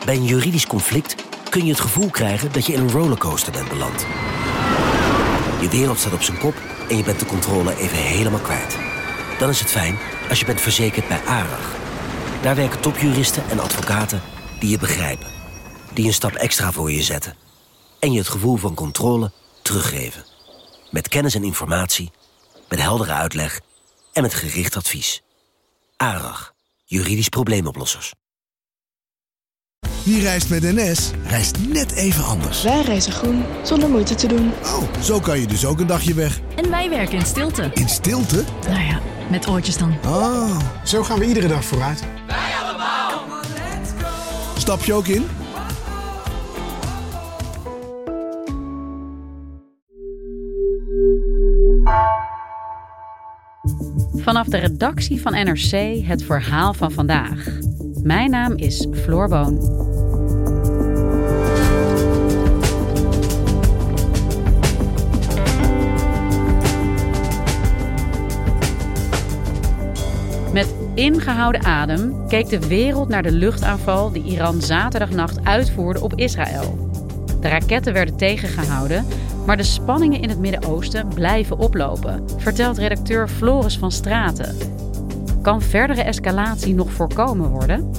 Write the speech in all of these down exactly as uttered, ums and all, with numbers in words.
Bij een juridisch conflict kun je het gevoel krijgen dat je in een rollercoaster bent beland. Je wereld staat op zijn kop en je bent de controle even helemaal kwijt. Dan is het fijn als je bent verzekerd bij ARAG. Daar werken topjuristen en advocaten die je begrijpen. Die een stap extra voor je zetten. En je het gevoel van controle teruggeven. Met kennis en informatie, met heldere uitleg en met gericht advies. ARAG, juridisch probleemoplossers. Wie reist met N S, reist net even anders. Wij reizen groen, zonder moeite te doen. Oh, zo kan je dus ook een dagje weg. En wij werken in stilte. In stilte? Nou ja, met oortjes dan. Oh. Zo gaan we iedere dag vooruit. Wij allemaal. Stap je ook in? Vanaf de redactie van N R C het verhaal van vandaag. Mijn naam is Floor Boon. Met ingehouden adem keek de wereld naar de luchtaanval die Iran zaterdagnacht uitvoerde op Israël. De raketten werden tegengehouden, maar de spanningen in het Midden-Oosten blijven oplopen, vertelt redacteur Floris van Straten. Kan verdere escalatie nog voorkomen worden?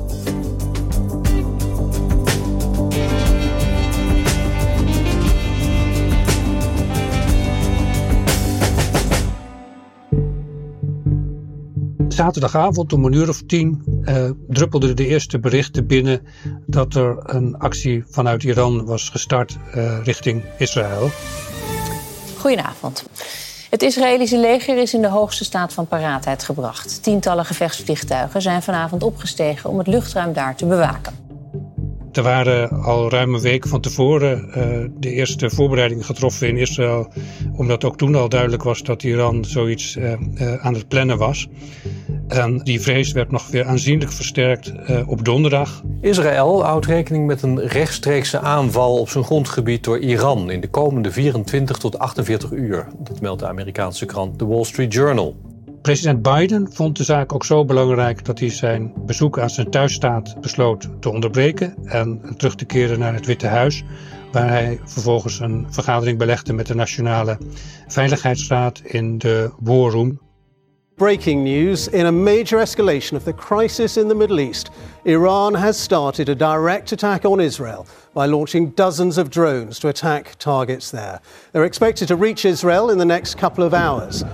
Zaterdagavond om een uur of tien uh, druppelden de eerste berichten binnen dat er een actie vanuit Iran was gestart uh, richting Israël. Goedenavond. Het Israëlische leger is in de hoogste staat van paraatheid gebracht. Tientallen gevechtsvliegtuigen zijn vanavond opgestegen om het luchtruim daar te bewaken. Er waren al ruim een week van tevoren uh, de eerste voorbereidingen getroffen in Israël, omdat ook toen al duidelijk was dat Iran zoiets uh, uh, aan het plannen was. En die vrees werd nog weer aanzienlijk versterkt uh, op donderdag. Israël houdt rekening met een rechtstreekse aanval op zijn grondgebied door Iran in de komende vierentwintig tot achtenveertig uur. Dat meldt de Amerikaanse krant The Wall Street Journal. President Biden vond de zaak ook zo belangrijk dat hij zijn bezoek aan zijn thuisstaat besloot te onderbreken en terug te keren naar het Witte Huis, waar hij vervolgens een vergadering belegde met de Nationale Veiligheidsraad in de War Room. Breaking news in a major escalation of the crisis in the Middle East. Iran has started a direct attack on Israel by launching dozens of drones to attack targets there. They're expected to reach Israel in the next couple of hours.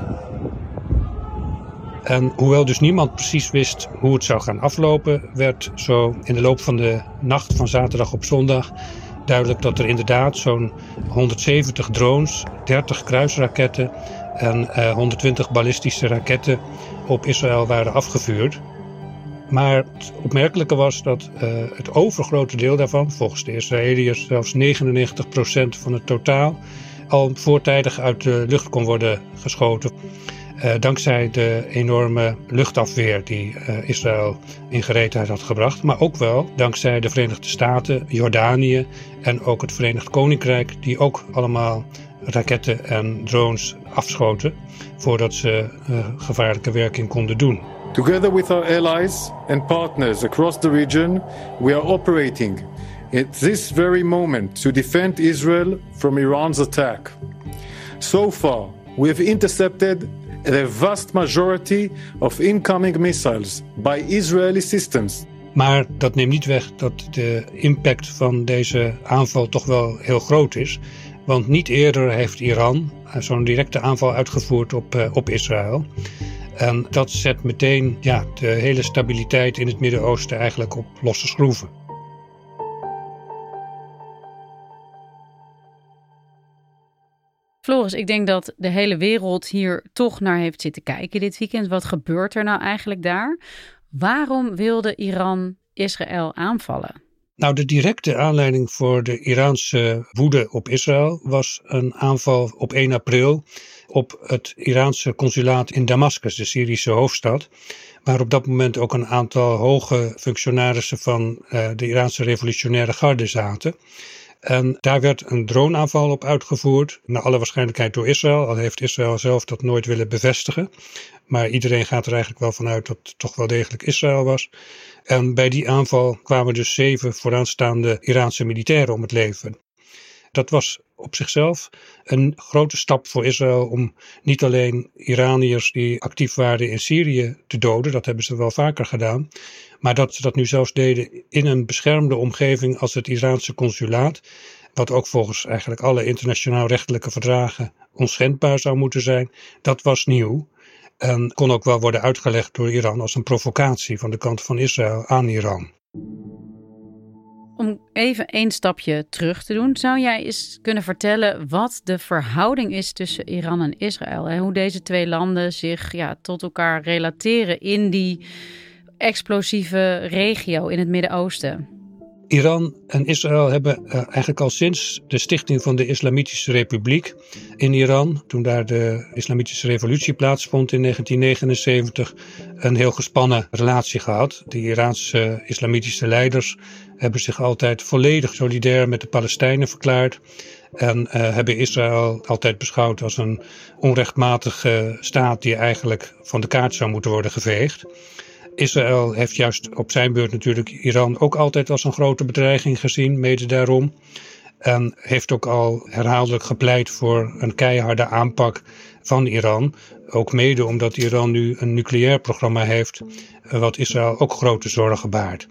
En hoewel dus niemand precies wist hoe het zou gaan aflopen, werd zo in de loop van de nacht van zaterdag op zondag duidelijk dat er inderdaad zo'n honderdzeventig drones, dertig kruisraketten en uh, honderdtwintig ballistische raketten op Israël waren afgevuurd. Maar het opmerkelijke was dat uh, het overgrote deel daarvan, volgens de Israëliërs zelfs negenennegentig procent van het totaal, al voortijdig uit de lucht kon worden geschoten. Uh, dankzij de enorme luchtafweer die uh, Israël in gereedheid had gebracht. Maar ook wel dankzij de Verenigde Staten, Jordanië en ook het Verenigd Koninkrijk, die ook allemaal raketten en drones afschoten voordat ze uh, gevaarlijke werking konden doen. Together with our allies and partners across the region, we are operating at this very moment to defend Israel from Iran's attack. So far, we have intercepted the vast majority of incoming missiles by Israeli systems. Maar dat neemt niet weg dat de impact van deze aanval toch wel heel groot is. Want niet eerder heeft Iran zo'n directe aanval uitgevoerd op, uh, op Israël. En dat zet meteen ja, de hele stabiliteit in het Midden-Oosten eigenlijk op losse schroeven. Floris, ik denk dat de hele wereld hier toch naar heeft zitten kijken dit weekend. Wat gebeurt er nou eigenlijk daar? Waarom wilde Iran Israël aanvallen? Nou, de directe aanleiding voor de Iraanse woede op Israël was een aanval op één april op het Iraanse consulaat in Damascus, de Syrische hoofdstad, waar op dat moment ook een aantal hoge functionarissen van uh, de Iraanse revolutionaire garde zaten. En daar werd een droneaanval op uitgevoerd, naar alle waarschijnlijkheid door Israël, al heeft Israël zelf dat nooit willen bevestigen. Maar iedereen gaat er eigenlijk wel vanuit dat het toch wel degelijk Israël was. En bij die aanval kwamen dus zeven vooraanstaande Iraanse militairen om het leven. Dat was op zichzelf een grote stap voor Israël om niet alleen Iraniërs die actief waren in Syrië te doden, dat hebben ze wel vaker gedaan, maar dat ze dat nu zelfs deden in een beschermde omgeving als het Iraanse consulaat, wat ook volgens eigenlijk alle internationaal rechtelijke verdragen onschendbaar zou moeten zijn, dat was nieuw. En kon ook wel worden uitgelegd door Iran als een provocatie van de kant van Israël aan Iran. Om even één stapje terug te doen, zou jij eens kunnen vertellen wat de verhouding is tussen Iran en Israël? En hoe deze twee landen zich ja, tot elkaar relateren in die explosieve regio in het Midden-Oosten? Iran en Israël hebben uh, eigenlijk al sinds de stichting van de Islamitische Republiek in Iran, toen daar de Islamitische Revolutie plaatsvond in negentien negenenzeventig, een heel gespannen relatie gehad. De Iraanse islamitische leiders hebben zich altijd volledig solidair met de Palestijnen verklaard en uh, hebben Israël altijd beschouwd als een onrechtmatige staat die eigenlijk van de kaart zou moeten worden geveegd. Israël heeft juist op zijn beurt natuurlijk Iran ook altijd als een grote bedreiging gezien, mede daarom. En heeft ook al herhaaldelijk gepleit voor een keiharde aanpak van Iran. Ook mede omdat Iran nu een nucleair programma heeft, wat Israël ook grote zorgen baart.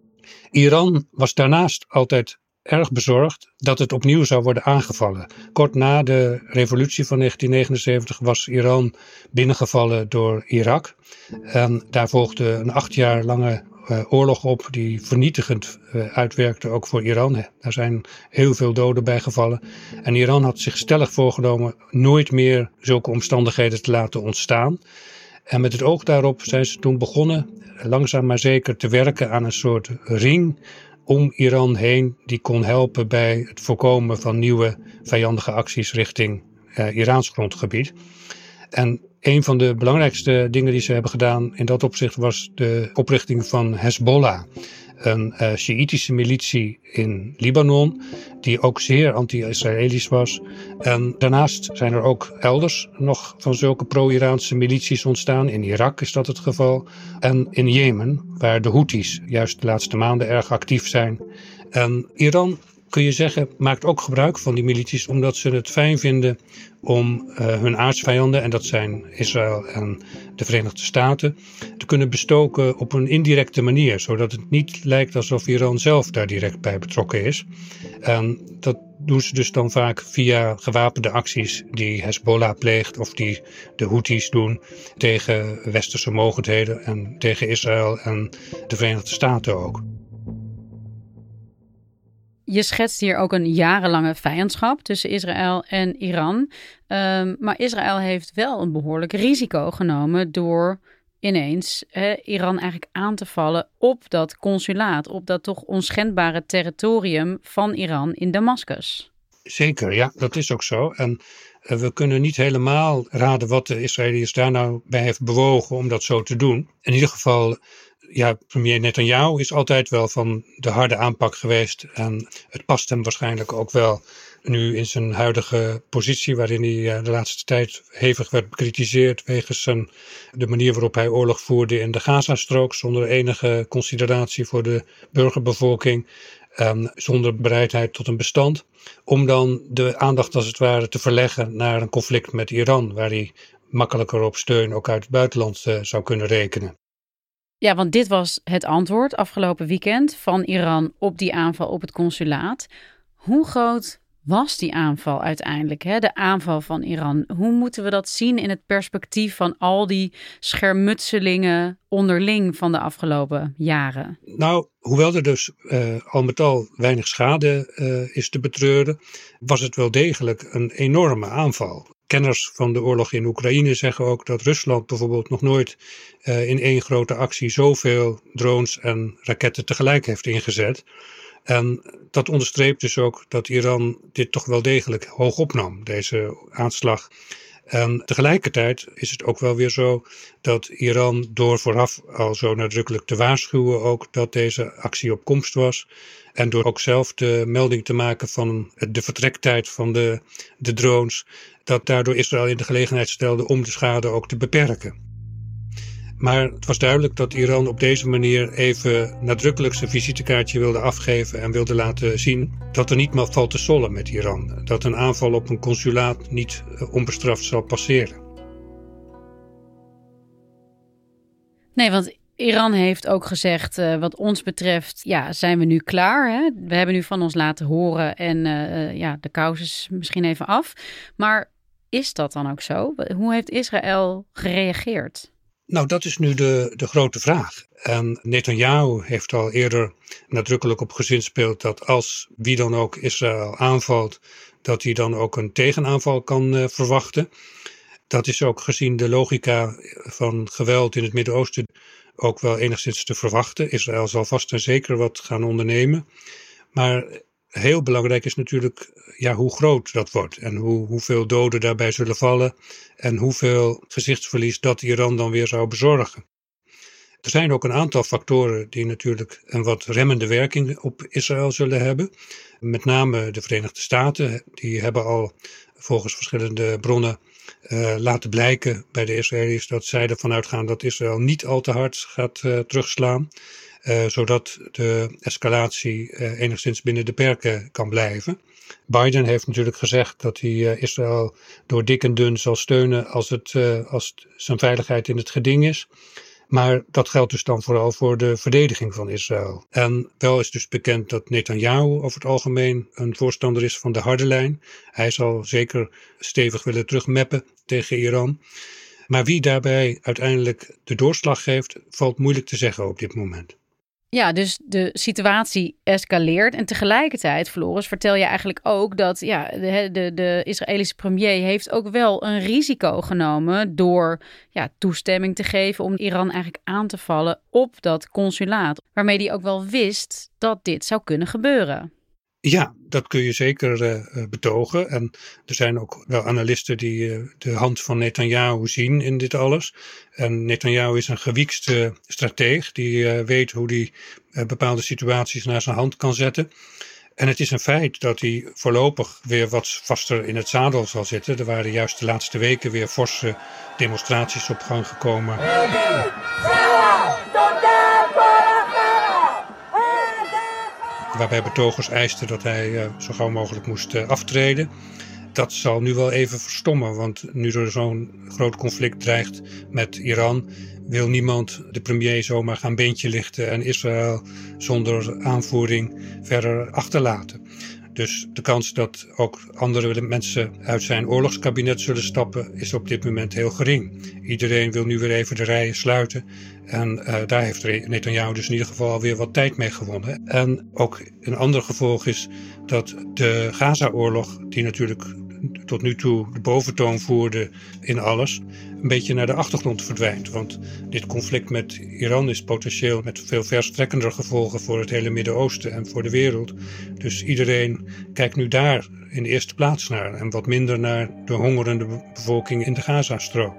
Iran was daarnaast altijd erg bezorgd dat het opnieuw zou worden aangevallen. Kort na de revolutie van negentien negenenzeventig was Iran binnengevallen door Irak. En daar volgde een acht jaar lange uh, oorlog op die vernietigend uh, uitwerkte ook voor Iran. Daar zijn heel veel doden bij gevallen. En Iran had zich stellig voorgenomen nooit meer zulke omstandigheden te laten ontstaan. En met het oog daarop zijn ze toen begonnen langzaam maar zeker te werken aan een soort ring om Iran heen die kon helpen bij het voorkomen van nieuwe vijandige acties richting uh, Iraans grondgebied. En een van de belangrijkste dingen die ze hebben gedaan in dat opzicht was de oprichting van Hezbollah, een uh, Sjiïtische militie in Libanon, die ook zeer anti-Israëlisch was. En daarnaast zijn er ook elders nog van zulke pro-Iraanse milities ontstaan. In Irak is dat het geval. En in Jemen, waar de Houthis juist de laatste maanden erg actief zijn. En Iran, kun je zeggen, maakt ook gebruik van die milities omdat ze het fijn vinden om uh, hun aardsvijanden, en dat zijn Israël en de Verenigde Staten, te kunnen bestoken op een indirecte manier, zodat het niet lijkt alsof Iran zelf daar direct bij betrokken is. En dat doen ze dus dan vaak via gewapende acties die Hezbollah pleegt of die de Houthis doen tegen westerse mogendheden en tegen Israël en de Verenigde Staten ook. Je schetst hier ook een jarenlange vijandschap tussen Israël en Iran. Um, maar Israël heeft wel een behoorlijk risico genomen door ineens eh, Iran eigenlijk aan te vallen op dat consulaat, op dat toch onschendbare territorium van Iran in Damascus. Zeker, ja, dat is ook zo. En uh, we kunnen niet helemaal raden wat de Israëliërs daar nou bij heeft bewogen om dat zo te doen. In ieder geval, ja, premier Netanyahu is altijd wel van de harde aanpak geweest. En het past hem waarschijnlijk ook wel nu in zijn huidige positie, waarin hij uh, de laatste tijd hevig werd bekritiseerd wegens zijn, de manier waarop hij oorlog voerde in de Gazastrook, zonder enige consideratie voor de burgerbevolking. Um, zonder bereidheid tot een bestand, om dan de aandacht als het ware te verleggen naar een conflict met Iran, waar hij makkelijker op steun ook uit het buitenland uh, zou kunnen rekenen. Ja, want dit was het antwoord afgelopen weekend van Iran op die aanval op het consulaat. Hoe groot was die aanval uiteindelijk, hè? De aanval van Iran? Hoe moeten we dat zien in het perspectief van al die schermutselingen onderling van de afgelopen jaren? Nou, hoewel er dus uh, al met al weinig schade uh, is te betreuren, was het wel degelijk een enorme aanval. Kenners van de oorlog in Oekraïne zeggen ook dat Rusland bijvoorbeeld nog nooit uh, in één grote actie zoveel drones en raketten tegelijk heeft ingezet. En dat onderstreept dus ook dat Iran dit toch wel degelijk hoog opnam, deze aanslag. En tegelijkertijd is het ook wel weer zo dat Iran door vooraf al zo nadrukkelijk te waarschuwen ook dat deze actie op komst was. En door ook zelf de melding te maken van de vertrektijd van de, de drones, dat daardoor Israël in de gelegenheid stelde om de schade ook te beperken. Maar het was duidelijk dat Iran op deze manier even nadrukkelijk zijn visitekaartje wilde afgeven en wilde laten zien dat er niet meer valt te sollen met Iran. Dat een aanval op een consulaat niet onbestraft zal passeren. Nee, want Iran heeft ook gezegd, uh, wat ons betreft, ja, zijn we nu klaar. Hè? We hebben nu van ons laten horen en uh, ja, de kous is misschien even af. Maar is dat dan ook zo? Hoe heeft Israël gereageerd? Nou, dat is nu de, de grote vraag. En Netanyahu heeft al eerder nadrukkelijk op gezinspeeld dat als wie dan ook Israël aanvalt, dat hij dan ook een tegenaanval kan uh, verwachten. Dat is ook gezien de logica van geweld in het Midden-Oosten ook wel enigszins te verwachten. Israël zal vast en zeker wat gaan ondernemen. Maar heel belangrijk is natuurlijk ja, hoe groot dat wordt en hoe, hoeveel doden daarbij zullen vallen en hoeveel gezichtsverlies dat Iran dan weer zou bezorgen. Er zijn ook een aantal factoren die natuurlijk een wat remmende werking op Israël zullen hebben. Met name de Verenigde Staten, die hebben al volgens verschillende bronnen uh, laten blijken bij de Israëli's dat zij ervan uitgaan dat Israël niet al te hard gaat uh, terugslaan. Uh, zodat de escalatie uh, enigszins binnen de perken kan blijven. Biden heeft natuurlijk gezegd dat hij uh, Israël door dik en dun zal steunen als, het, uh, als het zijn veiligheid in het geding is. Maar dat geldt dus dan vooral voor de verdediging van Israël. En wel is dus bekend dat Netanyahu over het algemeen een voorstander is van de harde lijn. Hij zal zeker stevig willen terugmeppen tegen Iran. Maar wie daarbij uiteindelijk de doorslag geeft, valt moeilijk te zeggen op dit moment. Ja, dus de situatie escaleert. En tegelijkertijd, Floris, vertel je eigenlijk ook dat ja, de, de, de Israëlische premier heeft ook wel een risico genomen door ja, toestemming te geven om Iran eigenlijk aan te vallen op dat consulaat. Waarmee hij ook wel wist dat dit zou kunnen gebeuren. Ja, dat kun je zeker uh, betogen. En er zijn ook wel analisten die uh, de hand van Netanyahu zien in dit alles. En Netanyahu is een gewiekste strateeg die uh, weet hoe hij uh, bepaalde situaties naar zijn hand kan zetten. En het is een feit dat hij voorlopig weer wat vaster in het zadel zal zitten. Er waren juist de laatste weken weer forse demonstraties op gang gekomen. Waarbij betogers eisten dat hij uh, zo gauw mogelijk moest uh, aftreden. Dat zal nu wel even verstommen, want nu er zo'n groot conflict dreigt met Iran, wil niemand de premier zomaar gaan beentje lichten en Israël zonder aanvoering verder achterlaten. Dus de kans dat ook andere mensen uit zijn oorlogskabinet zullen stappen is op dit moment heel gering. Iedereen wil nu weer even de rijen sluiten. En uh, daar heeft Netanyahu dus in ieder geval alweer wat tijd mee gewonnen. En ook een ander gevolg is dat de Gaza-oorlog, die natuurlijk tot nu toe de boventoon voerde in alles, een beetje naar de achtergrond verdwijnt. Want dit conflict met Iran is potentieel met veel verstrekkender gevolgen voor het hele Midden-Oosten en voor de wereld. Dus iedereen kijkt nu daar in de eerste plaats naar en wat minder naar de hongerende bevolking in de Gazastrook.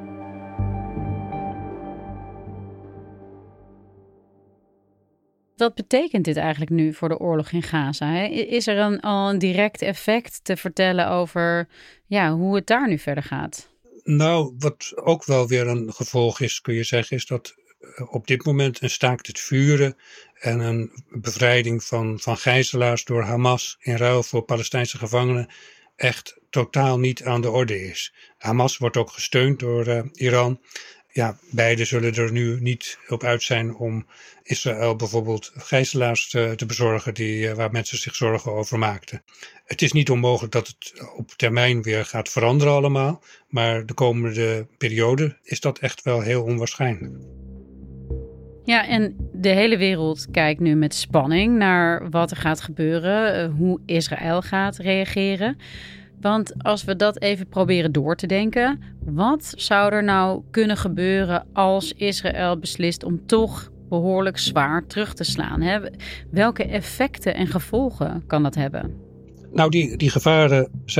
Wat betekent dit eigenlijk nu voor de oorlog in Gaza? Hè? Is er een, al een direct effect te vertellen over ja, hoe het daar nu verder gaat? Nou, wat ook wel weer een gevolg is, kun je zeggen, is dat op dit moment een staakt het vuren en een bevrijding van, van gijzelaars door Hamas in ruil voor Palestijnse gevangenen echt totaal niet aan de orde is. Hamas wordt ook gesteund door uh, Iran. Ja, beide zullen er nu niet op uit zijn om Israël bijvoorbeeld gijzelaars te, te bezorgen die, waar mensen zich zorgen over maakten. Het is niet onmogelijk dat het op termijn weer gaat veranderen allemaal, maar de komende periode is dat echt wel heel onwaarschijnlijk. Ja, en de hele wereld kijkt nu met spanning naar wat er gaat gebeuren, hoe Israël gaat reageren. Want als we dat even proberen door te denken, wat zou er nou kunnen gebeuren als Israël beslist om toch behoorlijk zwaar terug te slaan? Hè? Welke effecten en gevolgen kan dat hebben? Nou, die, die gevaren zijn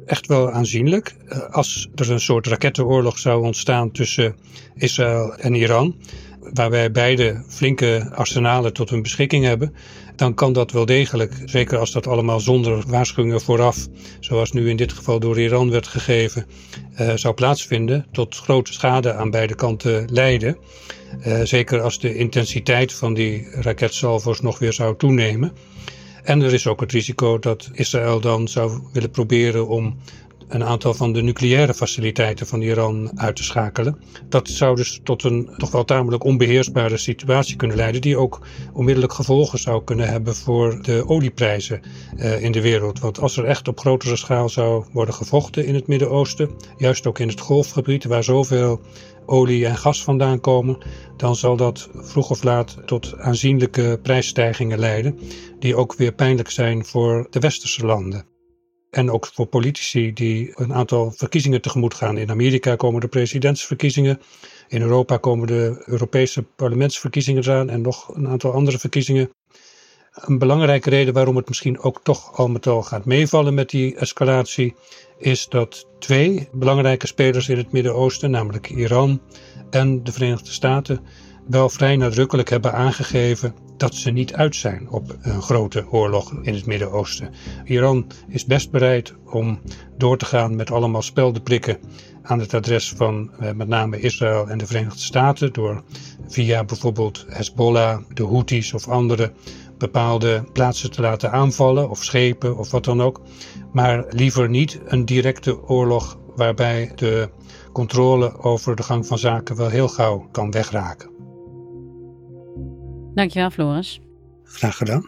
echt wel aanzienlijk. Als er een soort rakettenoorlog zou ontstaan tussen Israël en Iran, waarbij beide flinke arsenalen tot hun beschikking hebben, dan kan dat wel degelijk, zeker als dat allemaal zonder waarschuwingen vooraf, zoals nu in dit geval door Iran werd gegeven, uh, zou plaatsvinden, tot grote schade aan beide kanten leiden. Uh, zeker als de intensiteit van die raketsalvo's nog weer zou toenemen. En er is ook het risico dat Israël dan zou willen proberen om een aantal van de nucleaire faciliteiten van Iran uit te schakelen. Dat zou dus tot een toch wel tamelijk onbeheersbare situatie kunnen leiden, die ook onmiddellijk gevolgen zou kunnen hebben voor de olieprijzen uh, in de wereld. Want als er echt op grotere schaal zou worden gevochten in het Midden-Oosten, juist ook in het Golfgebied waar zoveel olie en gas vandaan komen, dan zal dat vroeg of laat tot aanzienlijke prijsstijgingen leiden, die ook weer pijnlijk zijn voor de westerse landen. En ook voor politici die een aantal verkiezingen tegemoet gaan. In Amerika komen de presidentsverkiezingen. In Europa komen de Europese parlementsverkiezingen eraan en nog een aantal andere verkiezingen. Een belangrijke reden waarom het misschien ook toch al met al gaat meevallen met die escalatie is dat twee belangrijke spelers in het Midden-Oosten, namelijk Iran en de Verenigde Staten, wel vrij nadrukkelijk hebben aangegeven dat ze niet uit zijn op een grote oorlog in het Midden-Oosten. Iran is best bereid om door te gaan met allemaal speldenprikken aan het adres van eh, met name Israël en de Verenigde Staten, door via bijvoorbeeld Hezbollah, de Houthis of andere bepaalde plaatsen te laten aanvallen of schepen of wat dan ook. Maar liever niet een directe oorlog waarbij de controle over de gang van zaken wel heel gauw kan wegraken. Dankjewel, Floris. Graag gedaan.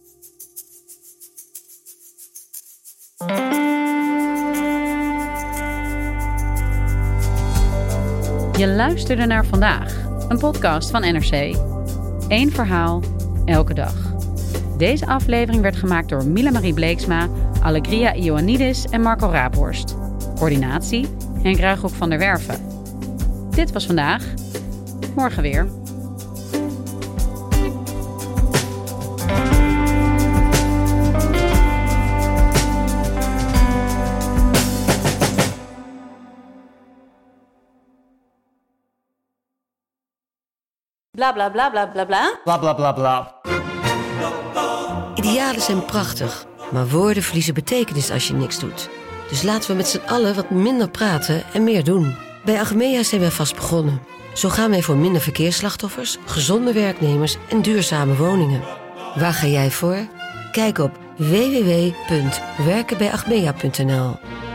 Je luisterde naar Vandaag, een podcast van N R C. Eén verhaal, elke dag. Deze aflevering werd gemaakt door Mila Marie Bleeksma, Allegria Ioannidis en Marco Raaphorst. Coördinatie, Henk Ruigrok van der Werven. Dit was Vandaag. Morgen weer. Bla bla bla bla bla bla. Bla bla bla bla. Idealen zijn prachtig, maar woorden verliezen betekenis als je niks doet. Dus laten we met z'n allen wat minder praten en meer doen. Bij Achmea zijn we vast begonnen. Zo gaan wij voor minder verkeersslachtoffers, gezonde werknemers en duurzame woningen. Waar ga jij voor? Kijk op w w w punt werken bij achmea punt n l.